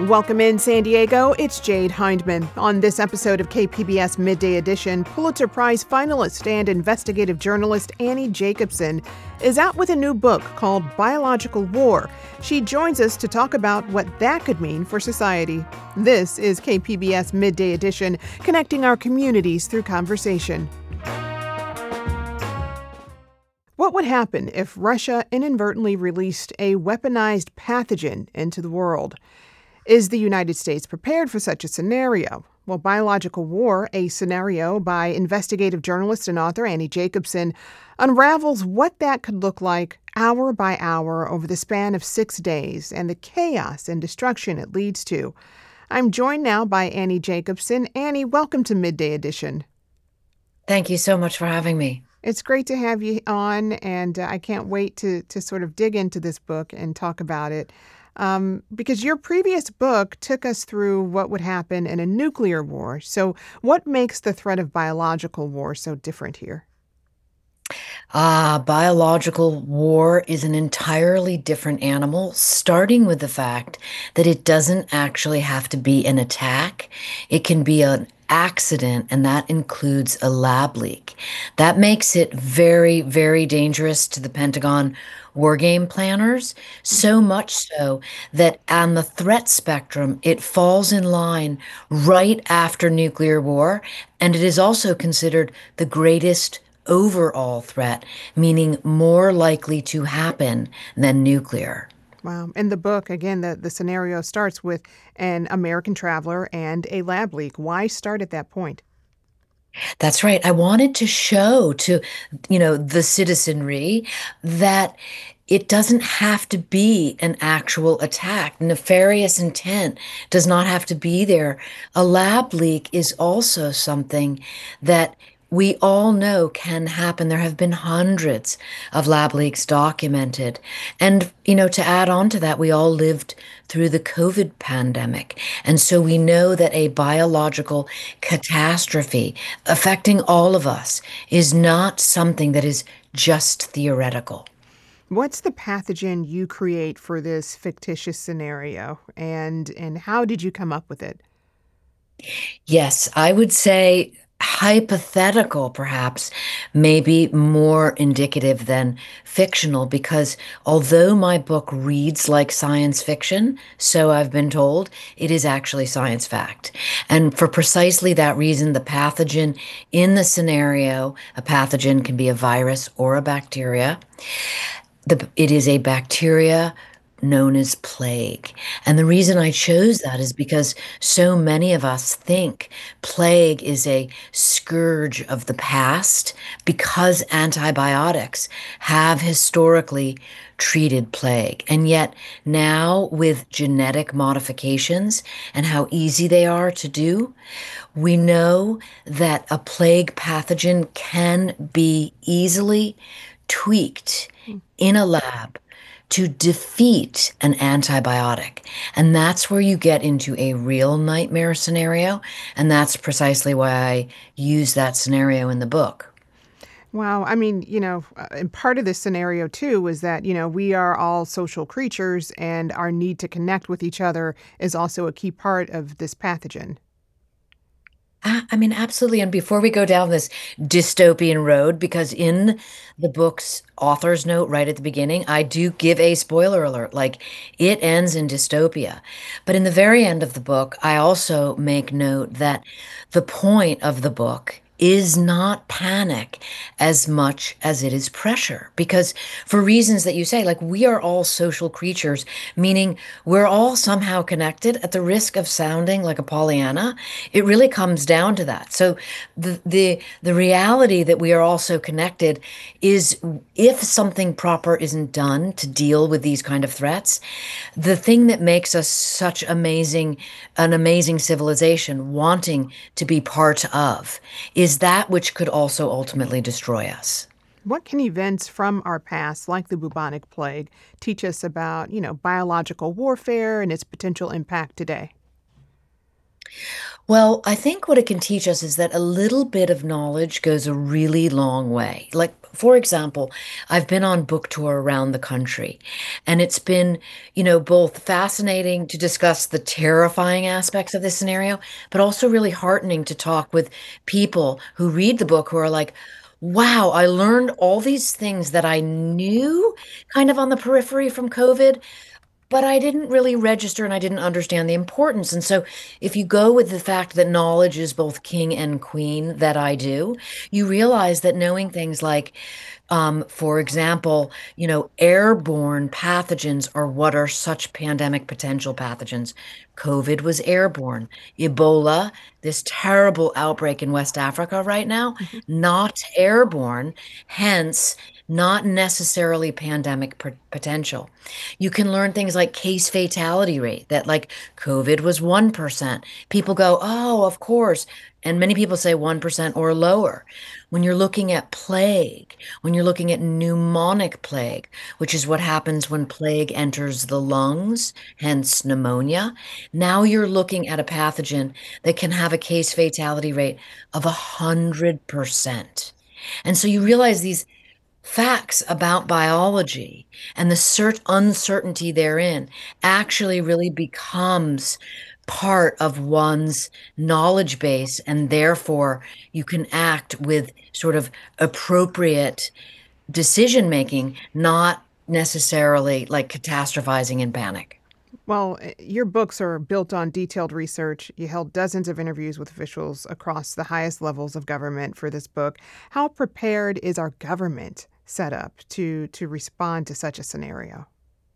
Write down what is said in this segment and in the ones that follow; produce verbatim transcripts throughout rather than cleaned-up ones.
Welcome in San Diego, it's Jade Hindman. On this episode of K P B S Midday Edition, Pulitzer Prize finalist and investigative journalist Annie Jacobsen is out with a new book called Biological War. She joins us to talk about what that could mean for society. This is K P B S Midday Edition, connecting our communities through conversation. What would happen if Russia inadvertently released a weaponized pathogen into the world? Is the United States prepared for such a scenario? Well, Biological War, a scenario by investigative journalist and author Annie Jacobsen, unravels what that could look like hour by hour over the span of six days and the chaos and destruction it leads to. I'm joined now by Annie Jacobsen. Annie, welcome to Midday Edition. Thank you so much for having me. It's great to have you on, and uh, I can't wait to to sort of dig into this book and talk about it. Um, because your previous book took us through what would happen in a nuclear war. So what makes the threat of biological war so different here? Ah, biological war is an entirely different animal, starting with the fact that it doesn't actually have to be an attack. It can be an accident, and that includes a lab leak. That makes it very, very dangerous to the Pentagon war game planners, so much so that on the threat spectrum, it falls in line right after nuclear war, and it is also considered the greatest overall threat, meaning more likely to happen than nuclear. Wow. In the book, again, the, the scenario starts with an American traveler and a lab leak. Why start at that point? That's right. I wanted to show to, you know, the citizenry that it doesn't have to be an actual attack. Nefarious intent does not have to be there. A lab leak is also something that we all know can happen. There have been hundreds of lab leaks documented. And, you know, to add on to that, we all lived through the COVID pandemic. And so we know that a biological catastrophe affecting all of us is not something that is just theoretical. What's the pathogen you create for this fictitious scenario, and and how did you come up with it? Yes, I would say hypothetical, perhaps, maybe more indicative than fictional, because although my book reads like science fiction, so I've been told, it is actually science fact. And for precisely that reason, the pathogen in the scenario, a pathogen can be a virus or a bacteria. The, it is a bacteria known as plague. And the reason I chose that is because so many of us think plague is a scourge of the past because antibiotics have historically treated plague. And yet now, with genetic modifications and how easy they are to do, we know that a plague pathogen can be easily tweaked in a lab to defeat an antibiotic. And that's where you get into a real nightmare scenario. And that's precisely why I use that scenario in the book. Wow. I mean, you know, uh, and part of this scenario, too, is that, you know, we are all social creatures and our need to connect with each other is also a key part of this pathogen. I I mean, absolutely. And before we go down this dystopian road, because in the book's author's note right at the beginning, I do give a spoiler alert, like it ends in dystopia. But in the very end of the book, I also make note that the point of the book is not panic as much as it is pressure. Because for reasons that you say, like we are all social creatures, meaning we're all somehow connected at the risk of sounding like a Pollyanna. It really comes down to that. So the the the reality that we are all so connected is if something proper isn't done to deal with these kind of threats, the thing that makes us such amazing, an amazing civilization wanting to be part of is that which could also ultimately destroy us. What can events from our past, like the bubonic plague, teach us about, you know, biological warfare and its potential impact today? Well, I think what it can teach us is that a little bit of knowledge goes a really long way. Like, for example, I've been on book tour around the country, and it's been, you know, both fascinating to discuss the terrifying aspects of this scenario, but also really heartening to talk with people who read the book who are like, wow, I learned all these things that I knew kind of on the periphery from COVID, but I didn't really register and I didn't understand the importance. And so, if you go with the fact that knowledge is both king and queen, that I do, you realize that knowing things like, um, for example, you know, airborne pathogens are what are such pandemic potential pathogens. COVID was airborne. Ebola, this terrible outbreak in West Africa right now, Mhm. not airborne, hence not necessarily pandemic p- potential. You can learn things like case fatality rate, that like COVID was one percent. People go, oh, of course. And many people say one percent or lower. When you're looking at plague, when you're looking at pneumonic plague, which is what happens when plague enters the lungs, hence pneumonia, now you're looking at a pathogen that can have a case fatality rate of one hundred percent. And so you realize these facts about biology and the cert uncertainty therein actually really becomes part of one's knowledge base, and therefore you can act with sort of appropriate decision making, not necessarily like catastrophizing in panic. Well, eh, your books are built on detailed research. You held dozens of interviews with officials across the highest levels of government for this book. How prepared is our government set up to to respond to such a scenario?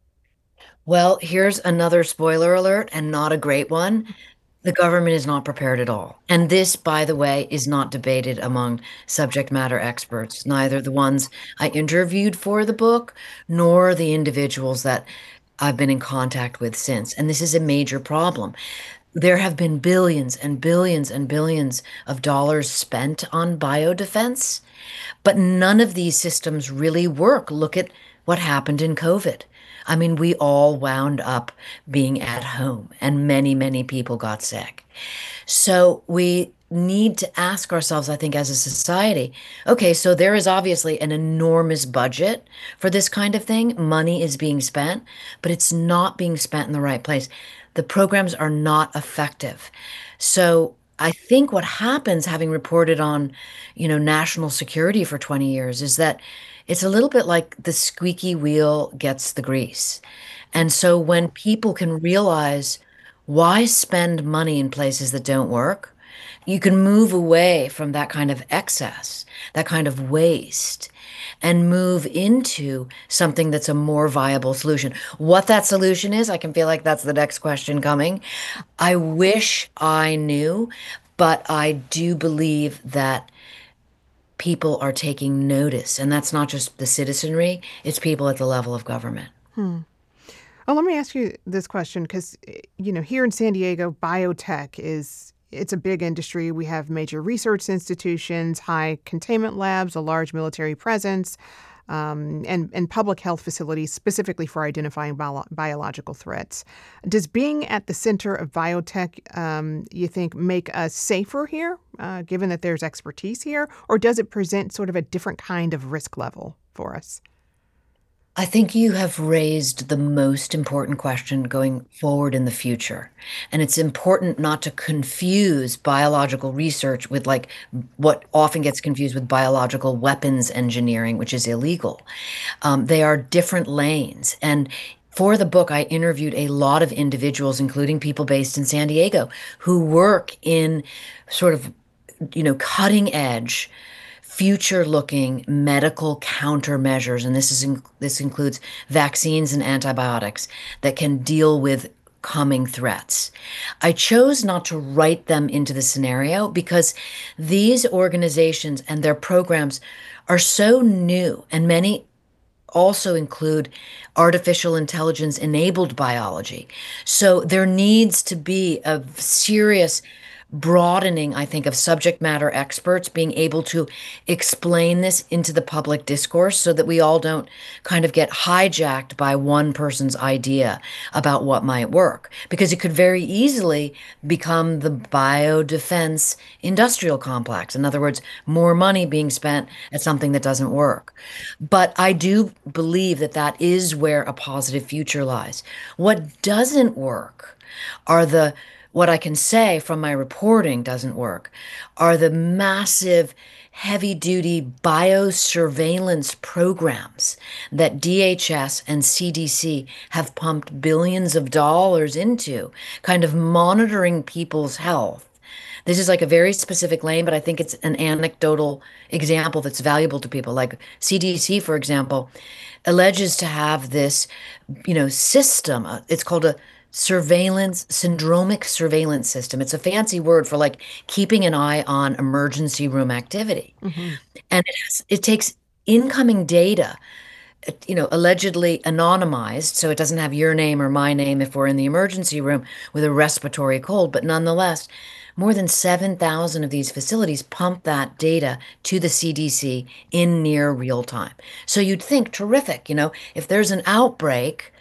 Well, here's another spoiler alert, and not a great one. The government is not prepared at all. And this, by the way, is not debated among subject matter experts, neither the ones I interviewed for the book, nor the individuals that I've been in contact with since. And this is a major problem. There have been billions and billions and billions of dollars spent on biodefense, but none of these systems really work. Look at what happened in COVID. I mean, we all wound up being at home, and many, many people got sick. So we need to ask ourselves, I think, as a society, okay, so there is obviously an enormous budget for this kind of thing. Money is being spent, but it's not being spent in the right place. The programs are not effective. So I think what happens, having reported on, you know, national security for twenty years, is that it's a little bit like the squeaky wheel gets the grease. And so when people can realize, why spend money in places that don't work? You can move away from that kind of excess, that kind of waste, and move into something that's a more viable solution. What that solution is, I can feel like that's the next question coming. I wish I knew, but I do believe that people are taking notice, and that's not just the citizenry, it's people at the level of government. Hmm. Oh, let me ask you this question because, you know, here in San Diego, biotech is it's a big industry. We have major research institutions, high containment labs, a large military presence, um, and and public health facilities specifically for identifying bio- biological threats. Does being at the center of biotech, um, you think, make us safer here, uh, given that there's expertise here, or does it present sort of a different kind of risk level for us? I think you have raised the most important question going forward in the future. And it's important not to confuse biological research with like what often gets confused with biological weapons engineering, which is illegal. Um, they are different lanes. And for the book, I interviewed a lot of individuals, including people based in San Diego, who work in sort of, you know, cutting edge, future-looking medical countermeasures, and this is in, this includes vaccines and antibiotics that can deal with coming threats. I chose not to write them into the scenario because these organizations and their programs are so new, and many also include artificial intelligence enabled biology. So there needs to be a serious broadening, I think, of subject matter experts being able to explain this into the public discourse so that we all don't kind of get hijacked by one person's idea about what might work. Because it could very easily become the biodefense industrial complex. In other words, more money being spent at something that doesn't work. But I do believe that that is where a positive future lies. What doesn't work are the what I can say from my reporting doesn't work are the massive heavy duty biosurveillance programs that D H S and C D C have pumped billions of dollars into, kind of monitoring people's health. This is like a very specific lane, but I think it's an anecdotal example that's valuable to people. Like C D C, for example, alleges to have this, you know, system. uh, It's called a surveillance, syndromic surveillance system. It's a fancy word for like keeping an eye on emergency room activity. Hmm. And it has, it takes incoming data, uh, you know, allegedly anonymized, so it doesn't have your name or my name if we're in the emergency room with a respiratory cold, but nonetheless, more than seven thousand of these facilities pump that data to the C D C in near real time. So you'd think, terrific, you know, if there's an outbreak,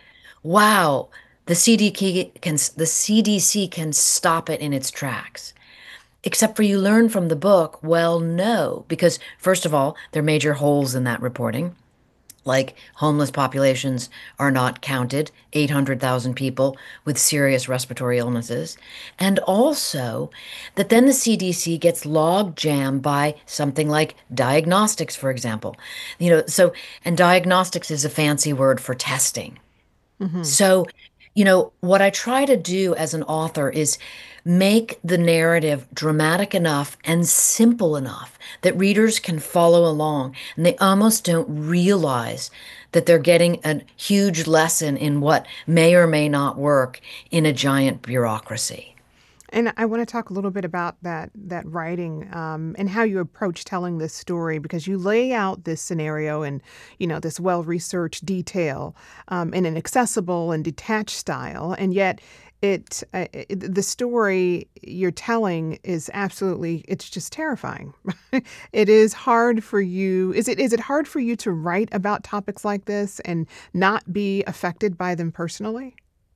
wow, the C D C can the C D C can stop it in its tracks. Except for you learn from the book, well, no, because first of all, there are major holes in that reporting. Like homeless populations are not counted, eight hundred thousand people with serious respiratory illnesses. And also that then the C D C gets log jammed by something like diagnostics, for example. You know, so, and diagnostics is a fancy word for testing. Hmm. So, you know, what I try to do as an author is make the narrative dramatic enough and simple enough that readers can follow along and they almost don't realize that they're getting a huge lesson in what may or may not work in a giant bureaucracy. And I want to talk a little bit about that that writing um, and how you approach telling this story because you lay out this scenario and you know this well researched detail um, in an accessible and detached style, and yet it, uh, it the story you're telling is absolutely it's just terrifying. It is hard for you. Is it is it hard for you to write about topics like this and not be affected by them personally?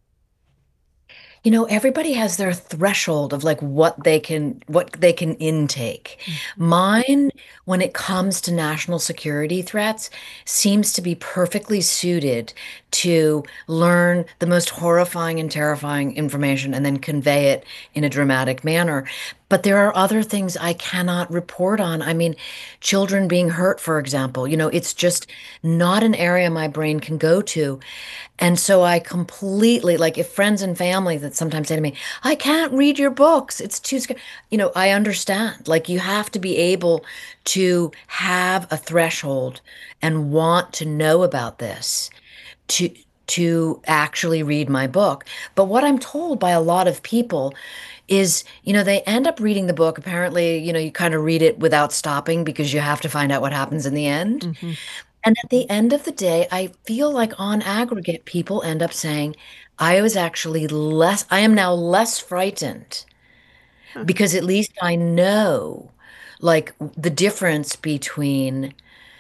You know, everybody has their threshold of like what they can what they can intake. Mhm. Mine, when it comes to national security threats, seems to be perfectly suited to learn the most horrifying and terrifying information and then convey it in a dramatic manner. But there are other things I cannot report on. I mean, children being hurt, for example, you know, it's just not an area my brain can go to. And so I completely, like, if friends and family that sometimes say to me, I can't read your books, it's too scary. You know, I understand. Like, you have to be able to have a threshold and want to know about this to to actually read my book. But what I'm told by a lot of people is, you know, they end up reading the book. Apparently, you know, you kind of read it without stopping because you have to find out what happens in the end. Mhm. And at the end of the day, I feel like on aggregate, people end up saying, I was actually less, I am now less frightened Huh. because at least I know like the difference between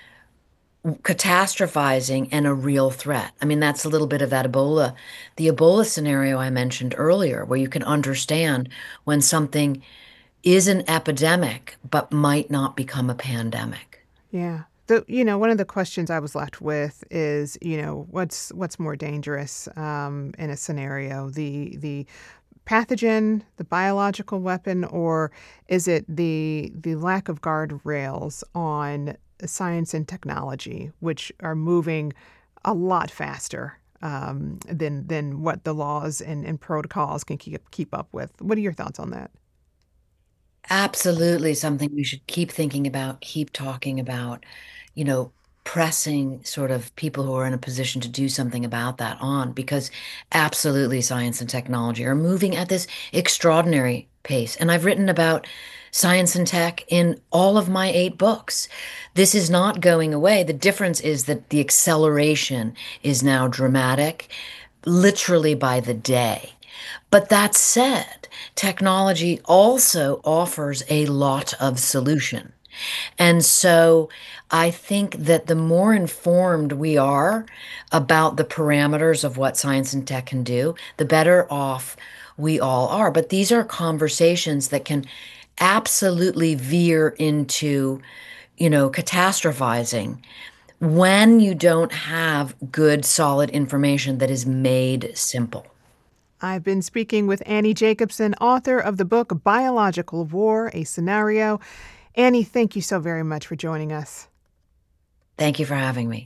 catastrophizing and a real threat. I mean, that's a little bit of that Ebola, the Ebola scenario I mentioned earlier, where you can understand when something is an epidemic but might not become a pandemic. Yeah. The, you know, one of the questions I was left with is, you know, what's what's more dangerous um, in a scenario, the the pathogen, the biological weapon, or is it the the lack of guardrails on science and technology, which are moving a lot faster um, than than what the laws and, and protocols can keep keep up with? What are your thoughts on that? Absolutely something we should keep thinking about, keep talking about, you know, pressing sort of people who are in a position to do something about that on, because absolutely science and technology are moving at this extraordinary pace. And I've written about science and tech in all of my eight books. This is not going away. The difference is that the acceleration is now dramatic, literally by the day. But that said, technology also offers a lot of solution. And so I think that the more informed we are about the parameters of what science and tech can do, the better off we all are. But these are conversations that can absolutely veer into, you know, catastrophizing when you don't have good, solid information that is made simple. I've been speaking with Annie Jacobsen, author of the book Biological War, A Scenario. Annie, thank you so very much for joining us. Thank you for having me.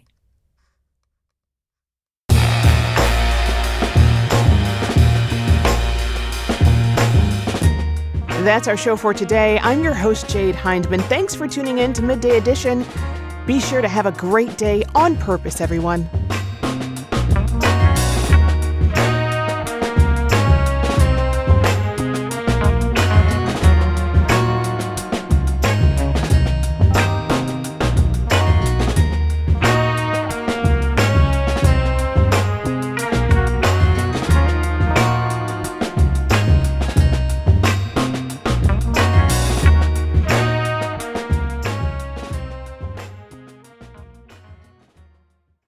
That's our show for today. I'm your host, Jade Hindman. Thanks for tuning in to Midday Edition. Be sure to have a great day on purpose, everyone.